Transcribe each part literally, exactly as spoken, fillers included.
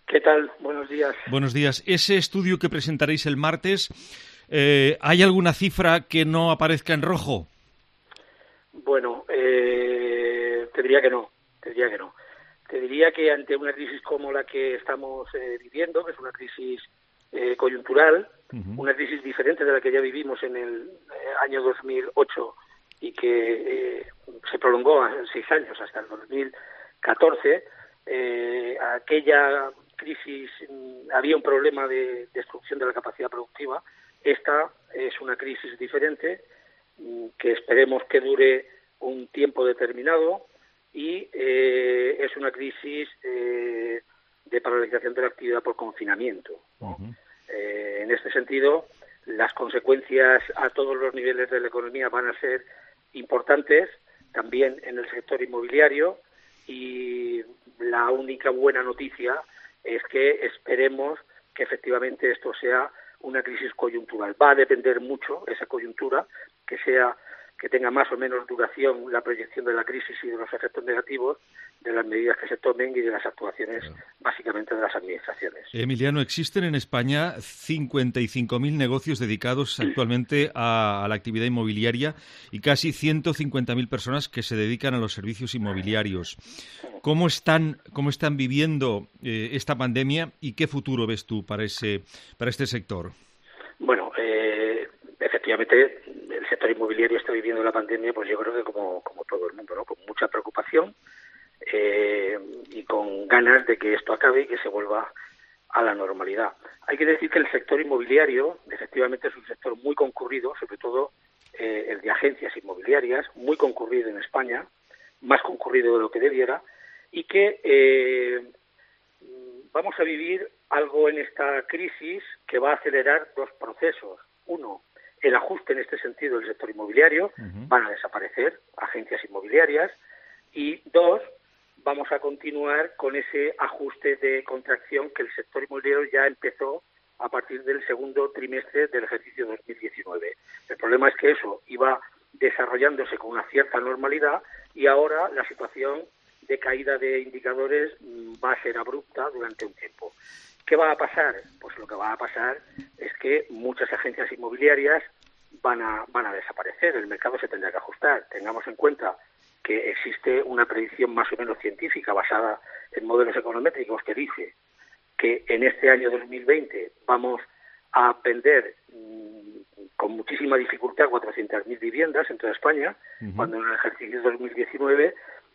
¿Qué tal? Buenos días. Buenos días. Ese estudio que presentaréis el martes, eh, ¿hay alguna cifra que no aparezca en rojo? Bueno, eh, te diría que no, te diría que no. Te diría que ante una crisis como la que estamos eh, viviendo, que es una crisis eh, coyuntural, uh-huh. una crisis diferente de la que ya vivimos en el eh, año dos mil ocho y que eh, se prolongó en seis años hasta el dos mil catorce, eh, aquella crisis mmm, había un problema de destrucción de la capacidad productiva. Esta es una crisis diferente mmm, que esperemos que dure un tiempo determinado y eh, es una crisis eh, de paralización de la actividad por confinamiento, ¿no? Uh-huh. Eh, en este sentido, las consecuencias a todos los niveles de la economía van a ser importantes, también en el sector inmobiliario, y la única buena noticia es que esperemos que efectivamente esto sea una crisis coyuntural. Va a depender mucho esa coyuntura, que sea que tenga más o menos duración la proyección de la crisis y de los efectos negativos de las medidas que se tomen y de las actuaciones claro. básicamente de las administraciones. Emiliano, existen en España cincuenta y cinco mil negocios dedicados actualmente a, a la actividad inmobiliaria y casi ciento cincuenta mil personas que se dedican a los servicios inmobiliarios. ¿Cómo están, cómo están viviendo eh, esta pandemia y qué futuro ves tú para ese, para este sector? Bueno, eh, efectivamente, el sector inmobiliario está viviendo la pandemia, pues yo creo que como, como todo el mundo, ¿no? Con mucha preocupación eh, y con ganas de que esto acabe y que se vuelva a la normalidad. Hay que decir que el sector inmobiliario, efectivamente, es un sector muy concurrido, sobre todo eh, el de agencias inmobiliarias, muy concurrido en España, más concurrido de lo que debiera, y que eh, vamos a vivir algo en esta crisis que va a acelerar dos procesos. Uno, el ajuste en este sentido del sector inmobiliario, uh-huh. van a desaparecer agencias inmobiliarias, y dos, vamos a continuar con ese ajuste de contracción que el sector inmobiliario ya empezó a partir del segundo trimestre del ejercicio dos mil diecinueve. El problema es que eso iba desarrollándose con una cierta normalidad y ahora la situación de caída de indicadores va a ser abrupta durante un tiempo. ¿Qué va a pasar? Pues lo que va a pasar es que muchas agencias inmobiliarias van a, van a desaparecer, el mercado se tendrá que ajustar. Tengamos en cuenta que existe una predicción más o menos científica basada en modelos econométricos que dice que en este año dos mil veinte vamos a vender mmm, con muchísima dificultad cuatrocientas mil viviendas en toda España, uh-huh. cuando en el ejercicio dos mil diecinueve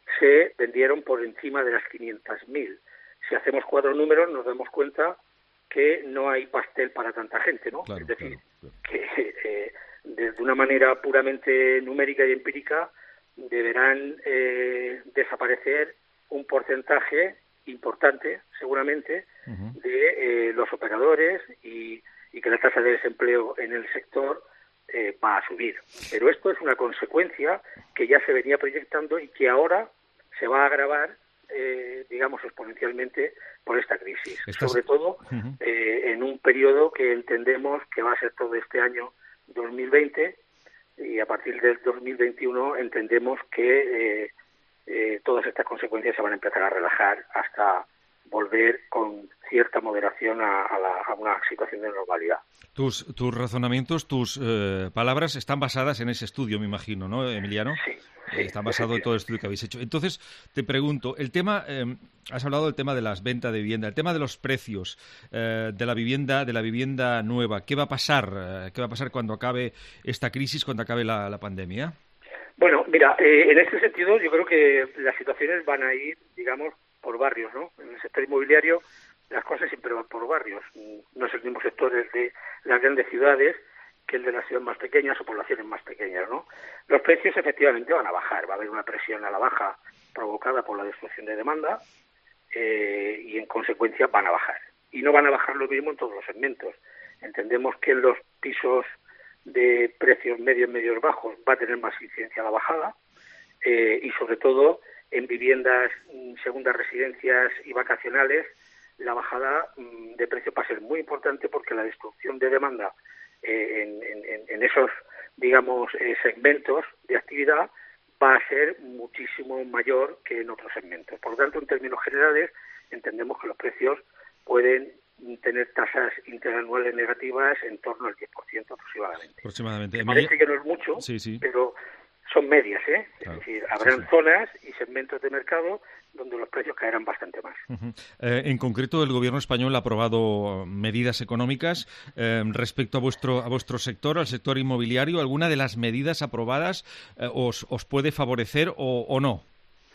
se vendieron por encima de las quinientas mil. Si hacemos cuatro números nos damos cuenta que no hay pastel para tanta gente, ¿no? Claro, es decir, claro, claro. que eh, de una manera puramente numérica y empírica deberán eh, desaparecer un porcentaje importante, seguramente, uh-huh. de eh, los operadores y, y que la tasa de desempleo en el sector eh, va a subir. Pero esto es una consecuencia que ya se venía proyectando y que ahora se va a agravar, eh, digamos, exponencialmente por esta crisis. Estás... Sobre todo uh-huh. eh, en un periodo que entendemos que va a ser todo este año dos mil veinte, y a partir del dos mil veintiuno entendemos que eh, eh, todas estas consecuencias se van a empezar a relajar hasta volver con cierta moderación a, a, la, a una situación de normalidad. Tus, tus razonamientos, tus eh, palabras están basadas en ese estudio, me imagino, ¿no, Emiliano? Sí. Sí, está basado en todo el estudio que habéis hecho. Entonces, te pregunto, el tema, eh, has hablado del tema de las ventas de vivienda, el tema de los precios eh, de la vivienda, de la vivienda nueva. ¿Qué va a pasar? Eh, ¿Qué va a pasar cuando acabe esta crisis, cuando acabe la, la pandemia? Bueno, mira, eh, en este sentido yo creo que las situaciones van a ir, digamos, por barrios, ¿no? En el sector inmobiliario las cosas siempre van por barrios. No es el mismo sector de las grandes ciudades que el de las ciudades más pequeñas o poblaciones más pequeñas, ¿no? Los precios efectivamente van a bajar, va a haber una presión a la baja provocada por la destrucción de demanda eh, y en consecuencia van a bajar. Y no van a bajar lo mismo en todos los segmentos. Entendemos que en los pisos de precios medios, medios bajos va a tener más incidencia la bajada eh, y sobre todo en viviendas, segundas residencias y vacacionales, la bajada de precio va a ser muy importante porque la destrucción de demanda eh, en, en, en esos, digamos, eh, segmentos de actividad va a ser muchísimo mayor que en otros segmentos. Por lo tanto, en términos generales, entendemos que los precios pueden tener tasas interanuales negativas en torno al diez por ciento aproximadamente. Aproximadamente. Me parece que no es mucho, sí, sí. pero son medias, ¿eh? Claro. Es decir, habrán sí, sí. zonas y segmentos de mercado donde los precios caerán bastante más. Uh-huh. Eh, en concreto, el Gobierno español ha aprobado medidas económicas eh, respecto a vuestro a vuestro sector, al sector inmobiliario. ¿Alguna de las medidas aprobadas eh, os, os puede favorecer o, o no?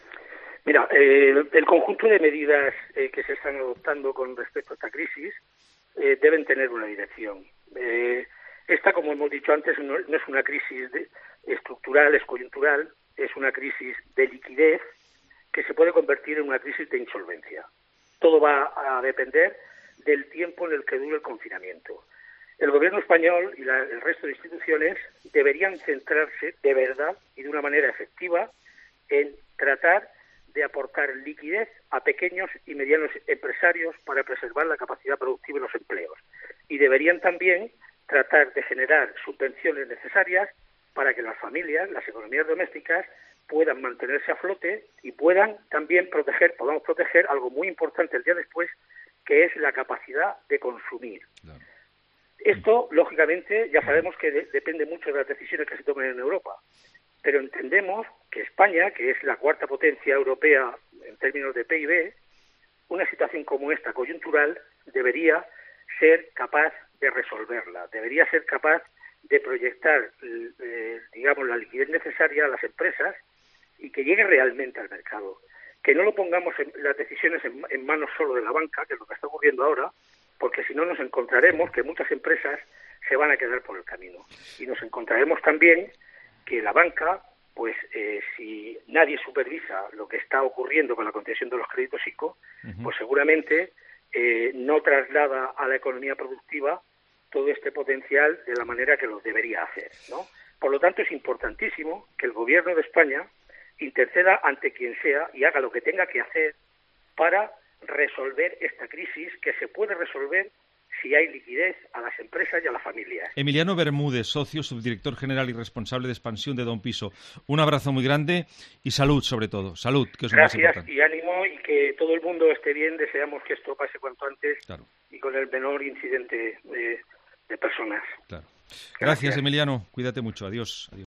Mira, eh, el conjunto de medidas eh, que se están adoptando con respecto a esta crisis eh, deben tener una dirección. Eh, esta, como hemos dicho antes, no, no es una crisis de, estructural, es coyuntural, es una crisis de liquidez que se puede convertir en una crisis de insolvencia. Todo va a depender del tiempo en el que dure el confinamiento. El Gobierno español y la, el resto de instituciones deberían centrarse de verdad y de una manera efectiva en tratar de aportar liquidez a pequeños y medianos empresarios para preservar la capacidad productiva y los empleos. Y deberían también tratar de generar subvenciones necesarias para que las familias, las economías domésticas, puedan mantenerse a flote y puedan también proteger, podamos proteger algo muy importante el día después, que es la capacidad de consumir. Claro. Esto, lógicamente, ya sabemos que de- depende mucho de las decisiones que se tomen en Europa, pero entendemos que España, que es la cuarta potencia europea en términos de P I B, una situación como esta, coyuntural, debería ser capaz de resolverla, debería ser capaz de proyectar, eh, digamos, la liquidez necesaria a las empresas y que llegue realmente al mercado. Que no lo pongamos en, las decisiones en, en manos solo de la banca, que es lo que está ocurriendo ahora, porque si no nos encontraremos que muchas empresas se van a quedar por el camino. Y nos encontraremos también que la banca, pues eh, si nadie supervisa lo que está ocurriendo con la concesión de los créditos ICO, uh-huh. pues seguramente eh, no traslada a la economía productiva todo este potencial de la manera que lo debería hacer, ¿no? Por lo tanto, es importantísimo que el Gobierno de España interceda ante quien sea y haga lo que tenga que hacer para resolver esta crisis, que se puede resolver si hay liquidez a las empresas y a las familias. Emiliano Bermúdez, socio, subdirector general y responsable de expansión de Don Piso. Un abrazo muy grande y salud, sobre todo. Salud, que es lo más importante. Gracias y ánimo, y que todo el mundo esté bien. Deseamos que esto pase cuanto antes, claro, y con el menor incidente de, de personas. Claro. Gracias, Gracias, Emiliano. Cuídate mucho. Adiós. Adiós.